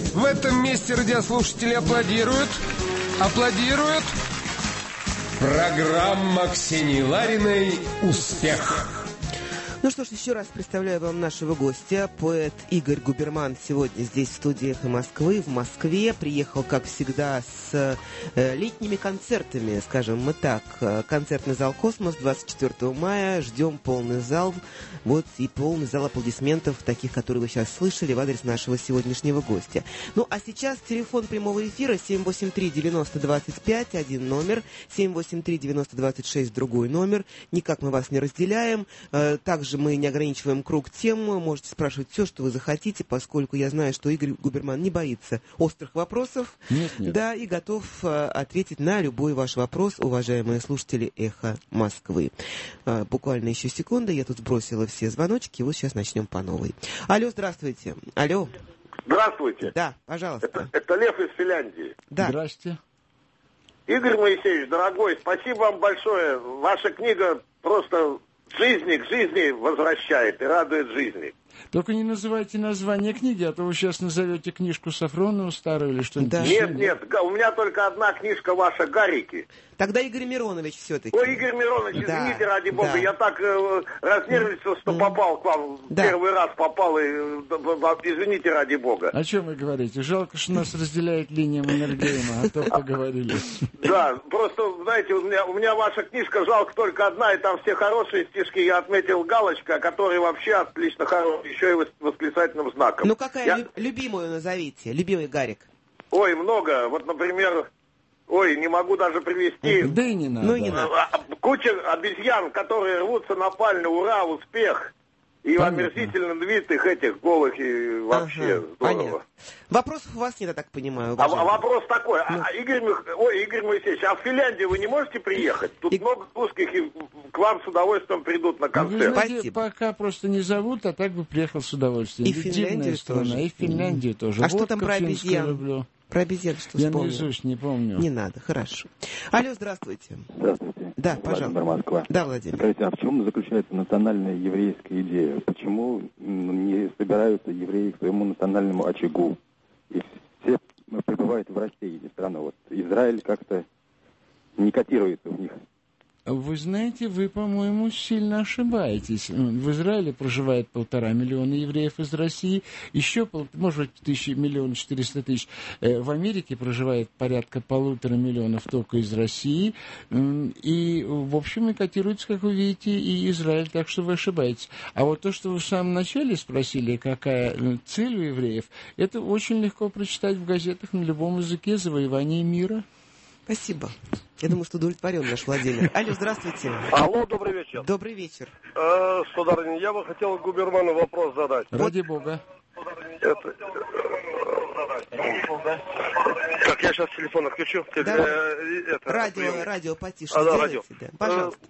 В этом месте радиослушатели аплодируют. Аплодируют. Программа Ксении Лариной «Успех». Ну что ж, еще раз представляю вам нашего гостя. Поэт Игорь Губерман сегодня здесь, в студии «Эхо Москвы». В Москве приехал, как всегда, с летними концертами, скажем мы так. Концертный зал «Космос» 24 мая. Ждем полный зал. Вот и полный зал аплодисментов, таких, которые вы сейчас слышали, в адрес нашего сегодняшнего гостя. Ну, а сейчас телефон прямого эфира 783-90-25, один номер, 783-90-26, другой номер. Никак мы вас не разделяем. Также мы не ограничиваем круг тем. Можете спрашивать все, что вы захотите, поскольку я знаю, что Игорь Губерман не боится острых вопросов. Нет. Да, и готов ответить на любой ваш вопрос, уважаемые слушатели «Эхо Москвы». Буквально еще секунда, я тут сбросила все звоночки, и вот сейчас начнем по новой. Алло, здравствуйте. Алло. Здравствуйте. Да, пожалуйста. Это Лев из Финляндии. Да. Здрасте. Игорь Моисеевич, дорогой, спасибо вам большое. Ваша книга просто к жизни возвращает и радует жизни. Только не называйте название книги, а то вы сейчас назовете книжку Сафронова старую или что-нибудь. Да. еще. Нет, у меня только одна книжка ваша, «Гарики». Тогда Игорь Миронович все-таки. Ой, Игорь Миронович, Да, извините, ради бога, да. я так разнервничался, что попал к вам, Да. первый раз попал, и извините, ради бога. О чем вы говорите? Жалко, что нас разделяет линия Маннергейма, а то поговорили. Да, просто, знаете, у меня ваша книжка, жалко только одна, и там все хорошие стишки, я отметил галочкой, а которые вообще отлично хорошие, еще и восклицательным знаком. Ну, какая любимую назовите? Любимый Гарик. Ой, много. Вот, например, не могу даже привести. Да и не надо. Ну, и не надо. Куча обезьян, которые рвутся на пальню, ура, успех. И Понятно. омерзительно двитых этих голых, и вообще здорово. Понятно. Вопросов у вас нет, я так понимаю. А уважаемый. вопрос такой, Игорь Моисеевич, а в Финляндию вы не можете приехать? Тут много русских, и к вам с удовольствием придут на Вы концерт. знаете, Спасибо. пока просто не зовут, а так бы приехал с удовольствием. И в Финляндию Дивная страна, тоже. и в Финляндию тоже. А что Водка там про финскую обезьян? люблю. Про обезьян что Я вспомнил? наизусть не помню. Не надо, хорошо. Алло, здравствуйте. Здравствуйте. Да, Владимир, пожалуйста. Москва. Да, Владимир. Скажите, а в чем заключается национальная еврейская идея? Почему не собираются евреи к своему национальному очагу? И все пребывают в России, страна. Вот Израиль как-то не котируется в них. Вы знаете, вы, по-моему, сильно ошибаетесь. В Израиле проживает 1,5 миллиона евреев из России, еще, может быть, 1 миллион 400 тысяч. В Америке проживает порядка 1,5 миллиона только из России. И, в общем, и котируется, как вы видите, и Израиль, так что вы ошибаетесь. А вот то, что вы в самом начале спросили, какая цель у евреев, это очень легко прочитать в газетах на любом языке: завоевание мира. Спасибо. Я думаю, что удовлетворен наш Владимир. Алло, здравствуйте. Алло, добрый вечер. Добрый вечер. Сударыня, я бы хотел Губерману вопрос задать. Ради бога. Так, я сейчас телефон отключу. Радио потише Да, сделайте. радио. Да. Пожалуйста.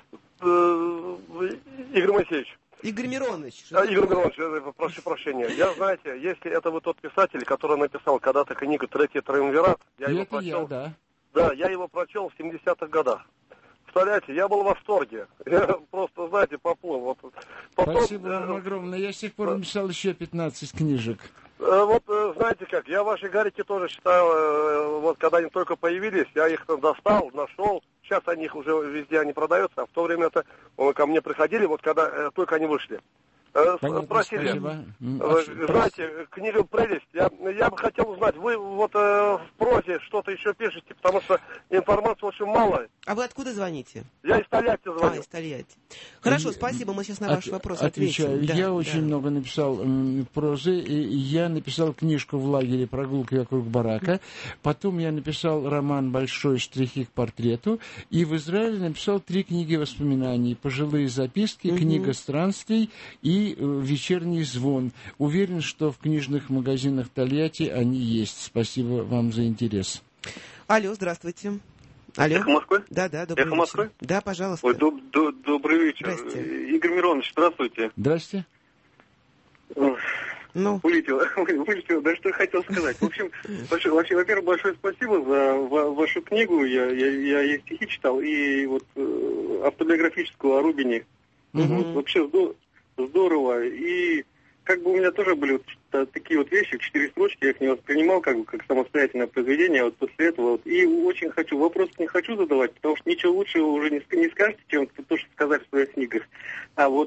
Игорь Моисеевич. Игорь Миронович. Игорь Миронович, прошу прощения. Знаете, если это вы тот писатель, который написал когда-то книгу «Третий триумвират», я его прочел. Да, я его прочел в 70-х годах. Представляете, я был в восторге. Я просто, знаете, поплыл. Потом, Спасибо вам огромное. Я с тех пор написал еще 15 книжек. Знаете как, я ваши гарики тоже считаю, когда они только появились, я их достал, нашел. Сейчас они уже везде они продаются, а в то время это ко мне приходили, когда только они вышли. Спросили, знаете, книга «Прелесть», я бы хотел узнать, вы в прозе что-то еще пишете, потому что информации очень мало. А вы откуда звоните? Я из Тольятти звоню. Из Тольятти. Хорошо, спасибо, мы сейчас на ваш вопрос ответим. Отвечаю. Я очень много написал прозы, и я написал книжку «В лагере. Прогулки вокруг барака», потом я написал роман «Большой. Штрихи к портрету», и в Израиле написал 3 книги воспоминаний: «Пожилые записки», «Книга странствий» и «Вечерний звон». Уверен, что в книжных магазинах Тольятти они есть. Спасибо вам за интерес. Алло, здравствуйте. Алло. Эхо Москвы? Да, добрый вечер. Москвы? Да, пожалуйста. Ой, добрый вечер. Здрасте. Игорь Миронович, здравствуйте. Здрасте. Вылетел. Да что я хотел сказать. В общем, во-первых, большое спасибо за вашу книгу. Я ей стихи читал, и автобиографическую о Рубине. Вообще здорово. И как бы у меня тоже были вот такие вот вещи, 4 строчки, я их не воспринимал как бы как самостоятельное произведение, а вот после этого вот. И очень хочу, вопрос не хочу задавать, потому что ничего лучшего уже не скажете, чем то, что сказали в своих книгах. А вот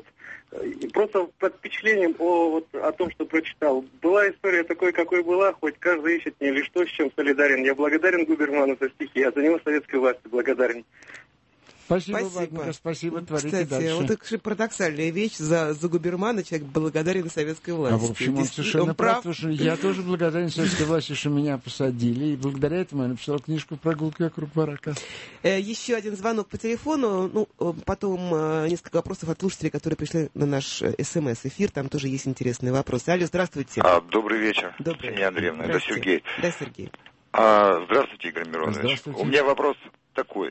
просто под впечатлением о том, что прочитал. Была история такой, какой была, хоть каждый ищет не лишь то, с чем солидарен. Я благодарен Губерману за стихи, а за него советской власти благодарен. Спасибо, Вагнер, спасибо, творите Кстати, дальше. вот это парадоксальная вещь. За Губермана человек благодарен советской власти. А в общем, он совершенно прав, потому что я тоже благодарен советской власти, что меня посадили, и благодаря этому я написал книжку «Прогулки вокруг барака». Еще один звонок по телефону, потом несколько вопросов от слушателей, которые пришли на наш СМС-эфир, там тоже есть интересные вопросы. Алло, здравствуйте. Добрый вечер, Добрый. Ксения Андреевна, это Сергей. Да, Сергей. Здравствуйте, Игорь Миронович. Здравствуйте. У меня вопрос такой.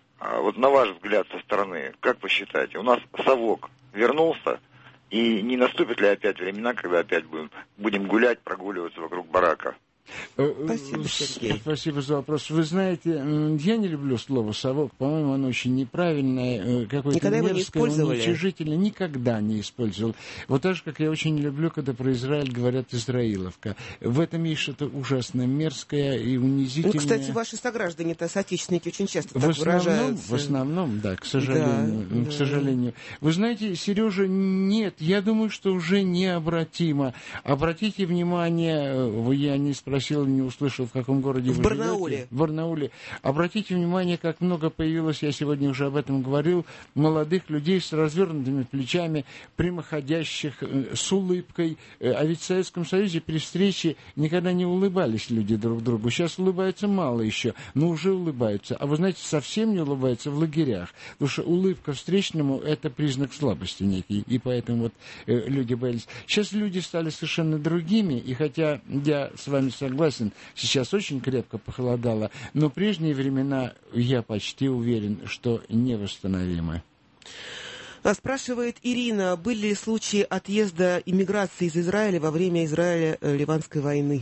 Вот на ваш взгляд со стороны, как вы считаете, у нас совок вернулся, и не наступят ли опять времена, когда опять будем гулять, прогуливаться вокруг барака? Спасибо, Сергей. Спасибо за вопрос. Вы знаете, я не люблю слово «совок». По-моему, оно очень неправильное, какое-то мерзкое, уничижительное. Никогда не использовал. Вот так же, как я очень не люблю, когда про Израиль говорят «израиловка». В этом есть что-то ужасно мерзкое и унизительное. Кстати, ваши сограждане-то, соотечественники, очень часто так выражаются. В основном, да, к сожалению. Вы знаете, Сережа, нет, я думаю, что уже необратимо. Обратите внимание, я не спросил, не услышал, в каком городе вы живете. В Барнауле. Обратите внимание, как много появилось, я сегодня уже об этом говорил, молодых людей с развернутыми плечами, прямоходящих, с улыбкой. А ведь в Советском Союзе при встрече никогда не улыбались люди друг другу. Сейчас улыбаются мало еще, но уже улыбаются. А вы знаете, совсем не улыбаются в лагерях. Потому что улыбка встречному – это признак слабости некий. И поэтому вот люди боялись. Сейчас люди стали совершенно другими. И хотя я с вами согласен, сейчас очень крепко похолодало, но прежние времена, я почти уверен, что невосстановимы. Спрашивает Ирина, были ли случаи отъезда иммиграции из Израиля во время Израиля-Ливанской войны?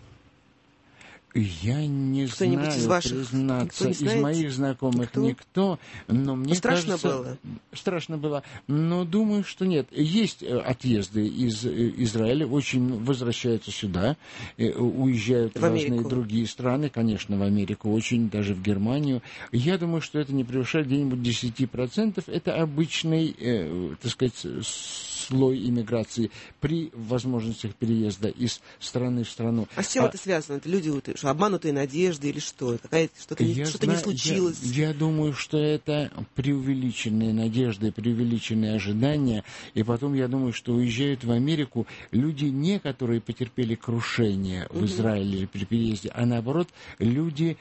Я не знаю, признаться, из моих знакомых никто, но мне кажется... Страшно было. Но думаю, что нет. Есть отъезды из Израиля, очень возвращаются сюда, уезжают в разные другие страны, конечно, в Америку, очень, даже в Германию. Я думаю, что это не превышает где-нибудь 10%. Это обычный, так сказать, слой иммиграции при возможностях переезда из страны в страну. А с чем это связано? Это люди, что, обманутые надежды или что? Что-то не случилось? Я думаю, что это преувеличенные надежды, преувеличенные ожидания. И потом, я думаю, что уезжают в Америку люди, не которые потерпели крушение в Израиле или при переезде, а наоборот, люди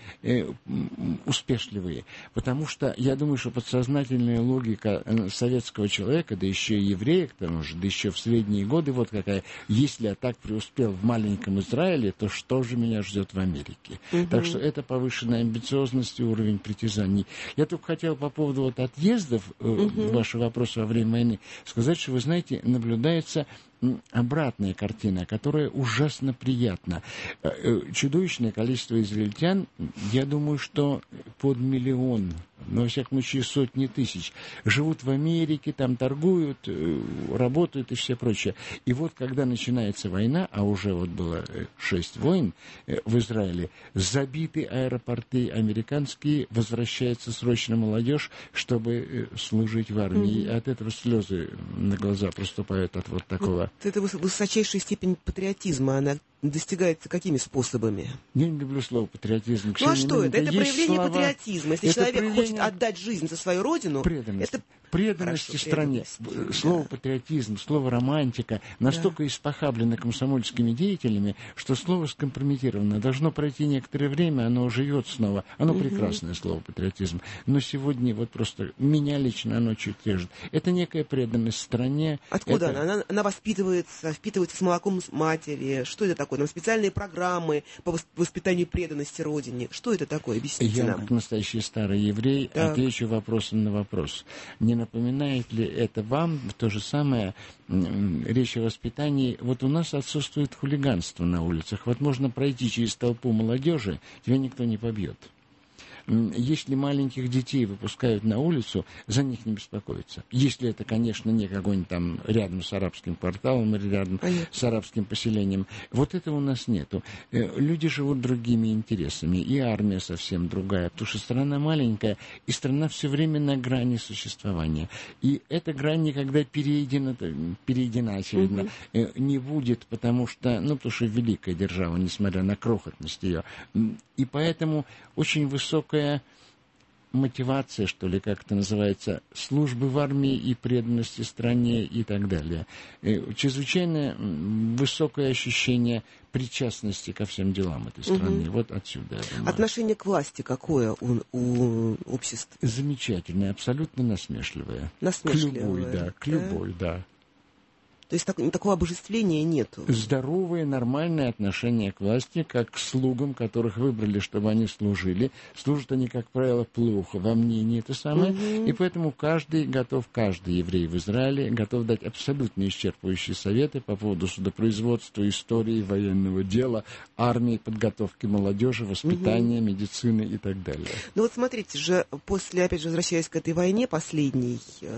успешливые. Потому что я думаю, что подсознательная логика советского человека, да еще и еврея, к тому же, да еще в средние годы, вот какая, если я так преуспел в маленьком Израиле, то что же меня ждет в Америке? Так что это повышенная амбициозность и уровень притязаний. Я только хотел по поводу вот отъездов, вашего вопроса во время войны, сказать, что, вы знаете, наблюдается обратная картина, которая ужасно приятна. Чудовищное количество израильтян, я думаю, что под 1 миллион, но, во всяком случае, сотни тысяч, живут в Америке, там торгуют, работают и все прочее. И вот, когда начинается война, а уже вот было 6 войн в Израиле, забиты аэропорты американские, возвращается срочно молодежь, чтобы служить в армии. И от этого слезы на глаза проступают от вот такого. Это высочайшая степень патриотизма, она достигается какими способами? Я не люблю слово патриотизм. Ну а что это? Это проявление патриотизма. Если человек хочет отдать жизнь за свою родину, преданность. Это... Преданности стране. Слово патриотизм, слово романтика настолько испохаблено комсомольскими деятелями, что слово скомпрометировано. Должно пройти некоторое время, оно живет снова. Оно прекрасное слово патриотизм. Но сегодня вот просто меня лично оно чуть режет. Это некая преданность стране. Откуда она? Она впитывается с молоком матери. Что это такое? Там специальные программы по воспитанию преданности родине. Что это такое? Объясните нам. Я, как настоящий старый еврей, отвечу вопросом на вопрос. Не напоминает ли это вам то же самое, речь о воспитании? Вот у нас отсутствует хулиганство на улицах. Вот можно пройти через толпу молодежи, тебя никто не побьет. Если маленьких детей выпускают на улицу, за них не беспокоиться. Если это, конечно, не какой-нибудь там рядом с арабским кварталом или рядом с арабским поселением. Вот этого у нас нету. Люди живут другими интересами, и армия совсем другая, потому что страна маленькая, и страна все время на грани существования. И эта грань никогда перейдена, очевидно, не будет, потому что великая держава, несмотря на крохотность ее. И поэтому очень высокая мотивация, что ли, как это называется, службы в армии и преданности стране и так далее. Чрезвычайно высокое ощущение причастности ко всем делам этой страны. Вот отсюда, я думаю. Отношение к власти какое у общества? Замечательное, абсолютно насмешливое. Насмешливое. К любой, да. То есть такого обожествления нету? Здоровое, нормальное отношение к власти, как к слугам, которых выбрали, чтобы они служили. Служат они, как правило, плохо, во мнении это самое. И поэтому каждый еврей в Израиле готов дать абсолютно исчерпывающие советы по поводу судопроизводства, истории, военного дела, армии, подготовки молодежи, воспитания, медицины и так далее. Ну вот смотрите же, после, опять же, возвращаясь к этой войне последней,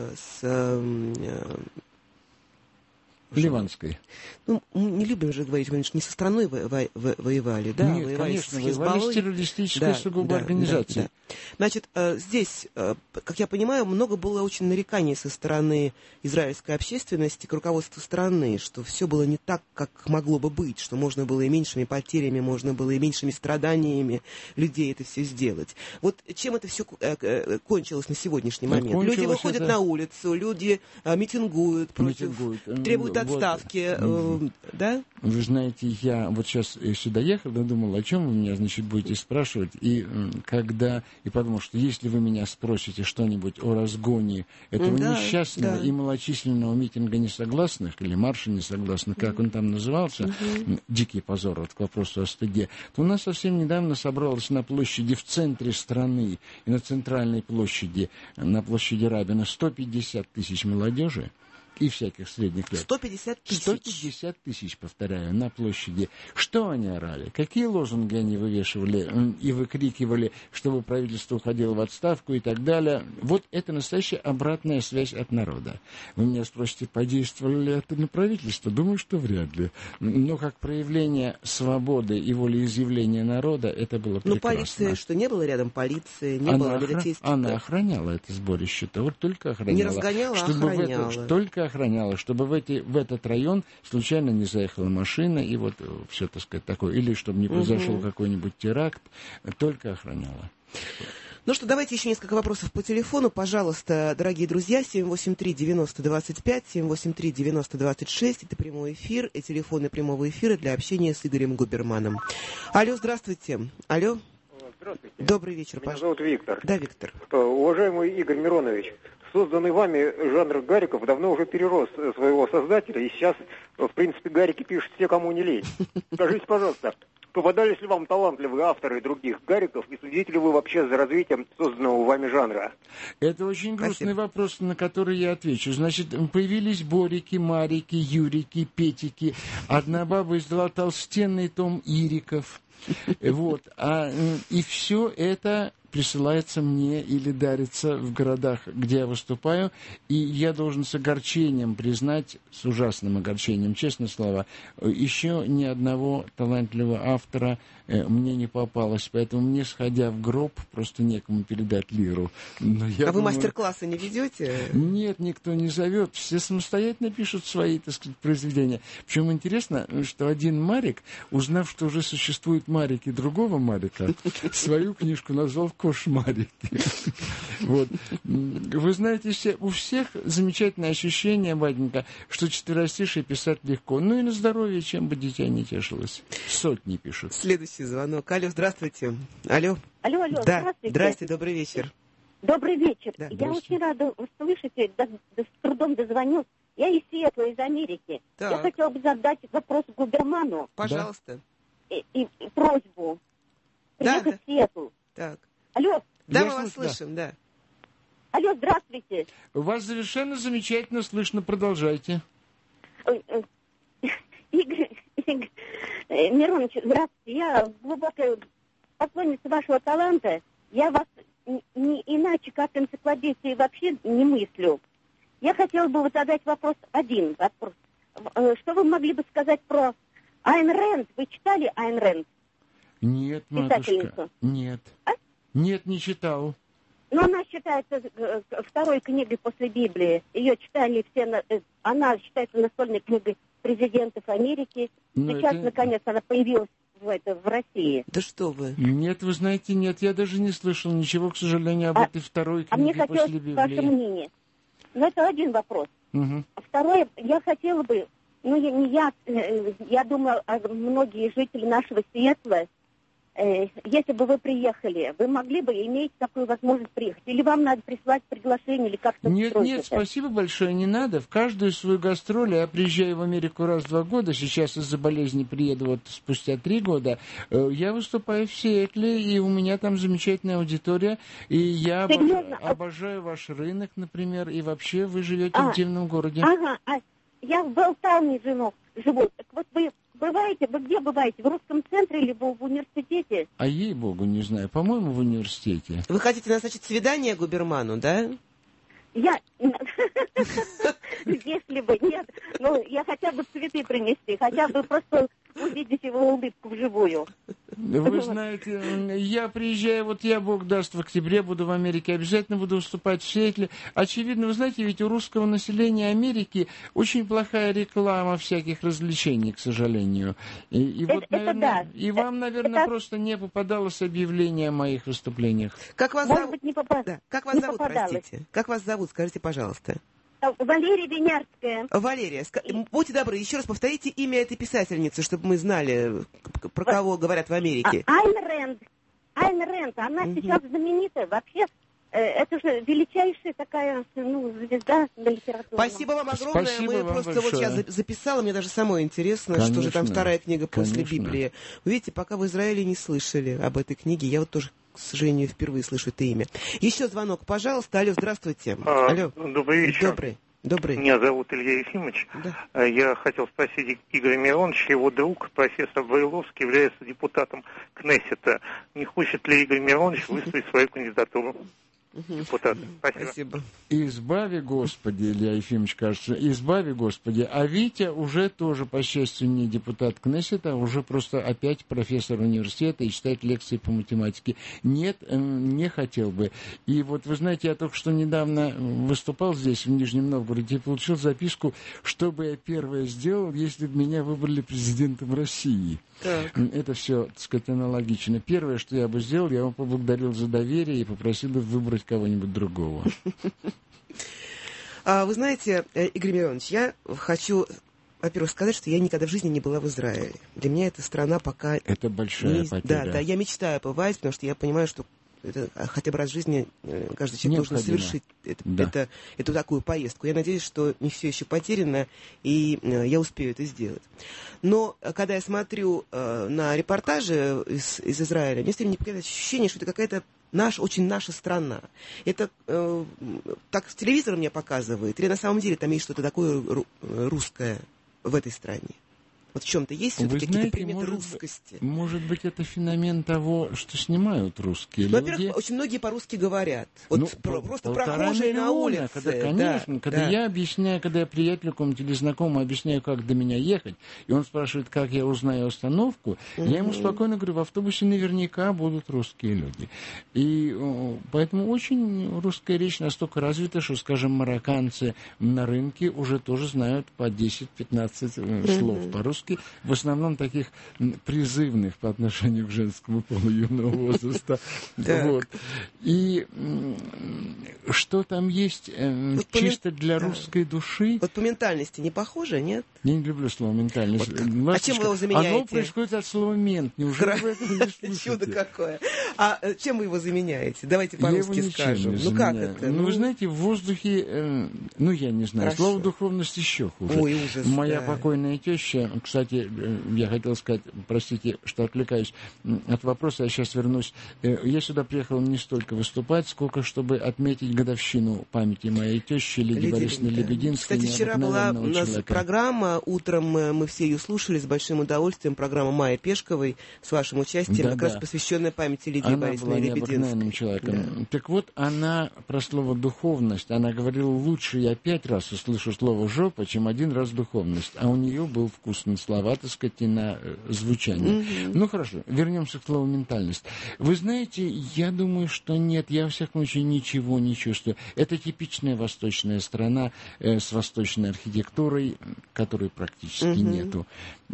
Ливанской. Не любим же говорить, мы не со страной воевали, да? Нет, воевали, конечно, воевали с террористической сугубо организацией. Да. Значит, здесь, как я понимаю, много было очень нареканий со стороны израильской общественности к руководству страны, что все было не так, как могло бы быть, что можно было и меньшими потерями, можно было и меньшими страданиями людей это все сделать. Вот чем это все кончилось на сегодняшний момент? Люди выходят на улицу, люди митингуют против, требуют отставки, да? Вы знаете, я вот сейчас сюда ехал, думал, о чем вы меня, будете спрашивать, и подумал, что если вы меня спросите что-нибудь о разгоне этого несчастного и малочисленного митинга несогласных, или марша несогласных, как он там назывался, дикий позор, вот к вопросу о стыде, то у нас совсем недавно собралось на площади в центре страны и на центральной площади, на площади Рабина 150 тысяч молодежи и всяких средних лет. 150 тысяч. 150 тысяч, повторяю, на площади. Что они орали? Какие лозунги они вывешивали и выкрикивали, чтобы правительство уходило в отставку и так далее? Вот это настоящая обратная связь от народа. Вы меня спросите, подействовало ли это на правительство? Думаю, что вряд ли. Но как проявление свободы и волеизъявления народа, это было прекрасно. Но полиция, что не было рядом полиции, не было милицейских... Она охраняла это сборище-то, вот только охраняла. Не разгоняла, а охраняла. Только охраняла, чтобы в этот район случайно не заехала машина, и вот все, так сказать, такое, или чтобы не произошел какой-нибудь теракт, только охраняла. Ну что, давайте еще несколько вопросов по телефону. Пожалуйста, дорогие друзья, 783-90-25, 783-90-26, это прямой эфир, и телефоны прямого эфира для общения с Игорем Губерманом. Алло, здравствуйте. Алло. Здравствуйте. Добрый вечер. Меня зовут Виктор. Да, Виктор. Уважаемый Игорь Миронович, созданный вами жанр гариков давно уже перерос своего создателя, и сейчас, в принципе, гарики пишут все, кому не лень. Скажите, пожалуйста, попадались ли вам талантливые авторы других гариков, и следите ли вы вообще за развитием созданного вами жанра? Это очень грустный вопрос, на который я отвечу. Значит, появились Борики, Марики, Юрики, Петики. Одна баба издала толстенный том Ириков. Вот. И все это присылается мне или дарится в городах, где я выступаю, и я должен с огорчением признать, с ужасным огорчением, честное слово, еще ни одного талантливого автора мне не попалось, поэтому мне, сходя в гроб, просто некому передать лиру. Но я вы мастер-классы не ведете? Нет, никто не зовет, все самостоятельно пишут свои, так сказать, произведения. Причем интересно, что один Марик, узнав, что уже существуют Марики другого Марика, свою книжку назвал «Кошмарики». Вот. Вы знаете, у всех замечательное ощущение, батенька, что четверостишие писать легко. Ну и на здоровье, чем бы дитя не тешилось. Сотни пишут. Следующий звонок. Алло, здравствуйте. Алло. Алло, да. Здравствуйте. Здрасте, добрый вечер. Добрый вечер. Да, я очень рада услышать, с трудом дозвонился. Я из Сиэтла, из Америки. Так. Я хотела бы задать вопрос Губерману. Пожалуйста. И просьбу приехать в Сиэтл. Так. Алло. Да, мы вас слышим, да. Алло, здравствуйте. Вас совершенно замечательно слышно. Продолжайте. Игорь Миронович, здравствуйте. Я глубокая поклонница вашего таланта. я вас не иначе, как энциклопедией вообще не мыслю. Я хотела бы задать один вопрос. Что вы могли бы сказать про Айн Рэнд? Вы читали Айн Рэнд? Нет, матушка, нет. А? Нет, не читал. Но она считается второй книгой после Библии. Ее читали все, она считается настольной книгой президентов Америки. Сейчас, наконец, она появилась в России. Да что вы? Нет, вы знаете, нет, я даже не слышал ничего, к сожалению, об этой второй книге после Библии. А мне хотелось ваше мнение. Но это один вопрос. Угу. Второе, я хотела бы, я думаю, многие жители нашего Сиэтла, если бы вы приехали, вы могли бы иметь такую возможность приехать? Или вам надо прислать приглашение, или как-то Нет, спасибо большое, не надо. В каждую свою гастроль, я приезжаю в Америку раз в 2 года, сейчас из-за болезни приеду вот спустя 3 года, я выступаю в Сиэтле, и у меня там замечательная аудитория, и я обожаю ваш рынок, например, и вообще вы живете в дивном городе. Ага, я в Белтауне живу. Так вот вы бываете, вы где бываете? В русском центре или в университете? А ей-богу, не знаю. По-моему, в университете. Вы хотите назначить свидание Губерману, да? Если бы нет, я хотя бы цветы принести, хотя бы просто увидеть его улыбку вживую. Вы знаете, я приезжаю, я, Бог даст, в октябре буду в Америке, обязательно буду выступать в Сиэтле. Очевидно, вы знаете, ведь у русского населения Америки очень плохая реклама всяких развлечений, к сожалению. И вам, наверное, просто не попадалось объявление о моих выступлениях. Как вас Может быть, не попадалось. Как вас зовут, простите? Как вас зовут, скажите, пожалуйста. Валерия Винярская. Валерия, будьте добры, еще раз повторите имя этой писательницы, чтобы мы знали, про кого говорят в Америке. Айн Рэнд, она сейчас знаменита. Вообще, это же величайшая такая звезда на литературе. Спасибо вам огромное. Я записала, мне даже самой интересно, конечно, что же там вторая книга после Библии. Вы видите, пока в Израиле не слышали об этой книге, я тоже, к сожалению, впервые слышу это имя. Еще звонок, пожалуйста. Алло, здравствуйте. Алло. Добрый вечер. Добрый. Меня зовут Илья Ефимович. Да. Я хотел спросить Игоря Мироновича, его друг, профессор Брайловский, является депутатом Кнессета. Не хочет ли Игорь Миронович выставить свою кандидатуру? Депутаты. Спасибо. Избави, Господи, Илья Ефимович, кажется, избави, Господи. А Витя уже тоже, по счастью, не депутат Кнессета, а уже просто опять профессор университета и читает лекции по математике. Нет, не хотел бы. И вот, вы знаете, я только что недавно выступал здесь, в Нижнем Новгороде, и получил записку, что бы я первое сделал, если бы меня выбрали президентом России. Так. Это все, так сказать, аналогично. Первое, что я бы сделал, я вам поблагодарил за доверие и попросил бы выбрать кого-нибудь другого. Вы знаете, Игорь Миронович, я хочу, во-первых, сказать, что я никогда в жизни не была в Израиле. Для меня эта страна пока... Это большая потеря. Да, я мечтаю побывать, потому что я понимаю, что это, хотя бы раз в жизни каждый человек должен совершить эту такую поездку. Я надеюсь, что не все еще потеряно, и я успею это сделать. Но когда я смотрю на репортажи из Израиля, мне все время не покидает ощущение, что это какая-то очень наша страна. Это так телевизор мне показывает, или на самом деле там есть что-то такое русское в этой стране? Вот в чем-то есть все-таки какие-то приметы русскости? Может быть, это феномен того, что снимают русские люди. Во-первых, очень многие по-русски говорят. Просто прохожие на улице. Когда я объясняю, когда я приятелю какому-то или знакомому объясняю, как до меня ехать, и он спрашивает, как я узнаю остановку, я ему спокойно говорю, в автобусе наверняка будут русские люди. И поэтому очень русская речь настолько развита, что, скажем, марокканцы на рынке уже тоже знают по 10-15 слов по-русски. В основном таких призывных по отношению к женскому полу юного возраста. Вот. И что там есть чисто для русской души? Вот по ментальности не похоже, нет? Я не люблю слово ментальность. А чем вы его заменяете? Оно происходит от слова мент. Неужели вы это не слышите? Чудо какое. А чем вы его заменяете? Давайте по-русски скажем. Ну как это? Ну, вы знаете, в воздухе, я не знаю, слово духовность еще хуже. Ой, ужас. Моя покойная теща, к кстати, я хотел сказать, простите, что отвлекаюсь от вопроса, я сейчас вернусь. Я сюда приехал не столько выступать, сколько чтобы отметить годовщину памяти моей тещи Лидии Борисовны Лебединской. Кстати, вчера была у нас программа, утром мы все ее слушали с большим удовольствием, программа Майи Пешковой с вашим участием, как раз посвященная памяти Лидии Борисовны Лебединской. Она была необыкновенным человеком. Да. Так вот, она про слово «духовность», она говорила, лучше я 5 раз услышу слово «жопа», чем 1 раз «духовность». А у нее был вкус на слова, так сказать, и на звучание. Ну, хорошо, вернемся к слову «ментальность». Вы знаете, я думаю, что нет, я, во всяком случае, ничего не чувствую. Это типичная восточная страна с восточной архитектурой, которой практически нету.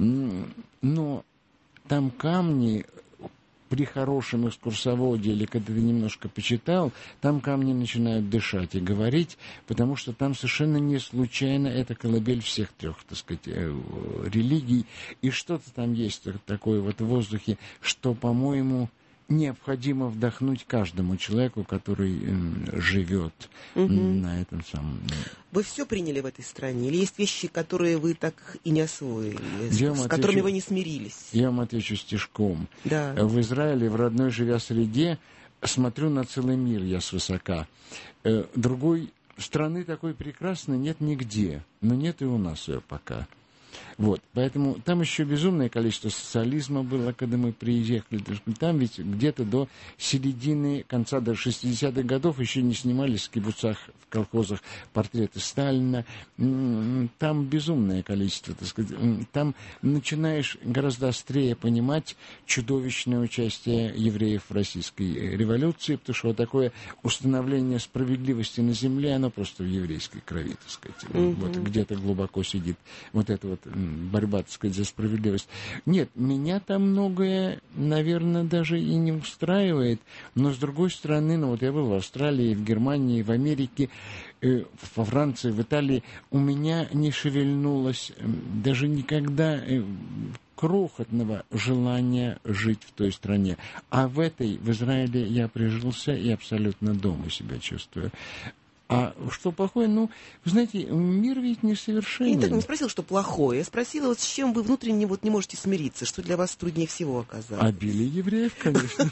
Но там камни... При хорошем экскурсоводе или когда ты немножко почитал, там камни начинают дышать и говорить, потому что там совершенно не случайно это колыбель всех 3, так сказать, религий. И что-то там есть такое вот в воздухе, что, по-моему, необходимо вдохнуть каждому человеку, который живет на этом самом... Вы все приняли в этой стране? Или есть вещи, которые вы так и не освоили, с которыми вы не смирились? Я вам отвечу стишком. Да. В Израиле, в родной живя среде, смотрю на целый мир я свысока. Другой страны такой прекрасной нет нигде, но нет и у нас ее пока. Вот, поэтому там еще безумное количество социализма было, когда мы приехали. Там ведь где-то до середины, конца до 60-х годов еще не снимались в кибуцах, в колхозах портреты Сталина. Там безумное количество, так сказать. Там начинаешь гораздо острее понимать чудовищное участие евреев в российской революции, потому что вот такое установление справедливости на земле, оно просто в еврейской крови, так сказать. Вот где-то глубоко сидит вот это вот борьба, так сказать, за справедливость. Нет, меня там многое, наверное, даже и не устраивает, но, с другой стороны, ну, вот я был в Австралии, в Германии, в Америке, во Франции, в Италии, у меня не шевельнулось даже никогда крохотного желания жить в той стране. А в Израиле я прижился и абсолютно дома себя чувствую. А что плохое? Ну, вы знаете, мир ведь несовершенен. Я так не спросил, что плохое. Я спросила, вот с чем вы внутренне вот не можете смириться, что для вас труднее всего оказалось. Обилие евреев, конечно.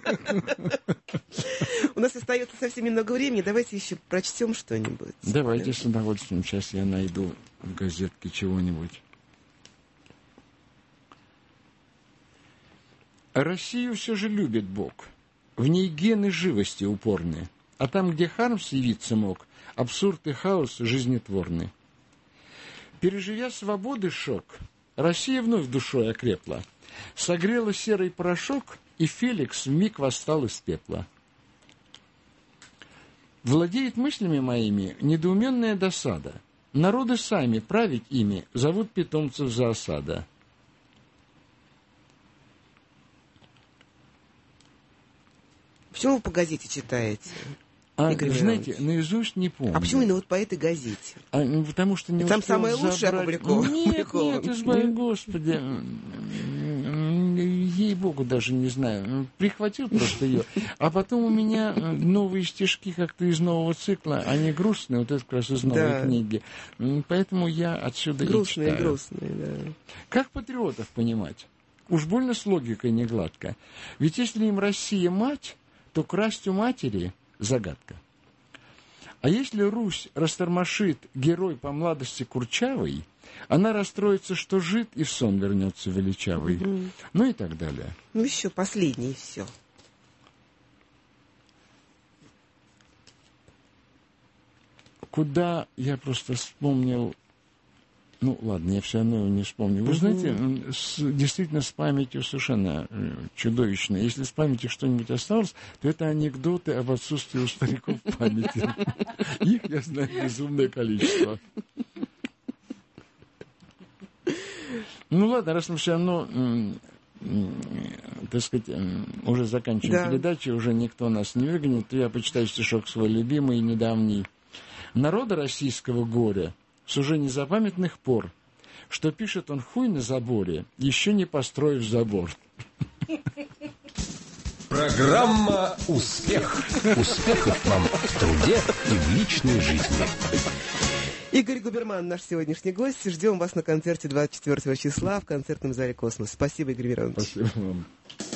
У нас остается совсем немного времени. Давайте еще прочтем что-нибудь. Давайте, с удовольствием. Сейчас я найду в газетке чего-нибудь. Россию все же любит Бог. В ней гены живости упорные. А там, где Хармс явиться мог, абсурд и хаос жизнетворны. Переживя свободы шок, Россия вновь душой окрепла. Согрела серый порошок, и Феликс вмиг восстал из пепла. Владеет мыслями моими недоуменная досада. Народы сами, править ими, зовут питомцев за осада. Почему вы по газете читаете? Вы знаете, наизусть не помню. А почему именно вот по этой газете? Потому что не там самое лучшее опубликовано. Нет, избави Господи. Ей-богу, даже не знаю. Прихватил просто ее. А потом у меня новые стишки как-то из нового цикла. Они грустные, вот это как раз из новой книги. Поэтому я отсюда грустные, и читаю. Грустные, да. Как патриотов понимать? Уж больно с логикой не гладко. Ведь если им Россия мать, то красть у матери – загадка. А если Русь растормошит герой по младости курчавый, она расстроится, что жид, и в сон вернется величавый. Ну и так далее. Ну еще последний, все. Куда я просто вспомнил... Ну, ладно, я все равно не вспомню. Вы знаете, действительно с памятью совершенно чудовищно. Если с памятью что-нибудь осталось, то это анекдоты об отсутствии у стариков памяти. Их я знаю безумное количество. Ну, ладно, раз мы все равно, так сказать, уже заканчиваем передачу, уже никто нас не выгонит, то я почитаю стишок свой любимый и недавний. Народа российского горя с уже незапамятных пор, что пишет он хуй на заборе, еще не построив забор. Программа «Успех». Успехов вам в труде и в личной жизни. Игорь Губерман, наш сегодняшний гость. Ждем вас на концерте 24 числа в концертном зале «Космос». Спасибо, Игорь Миронович. Спасибо вам.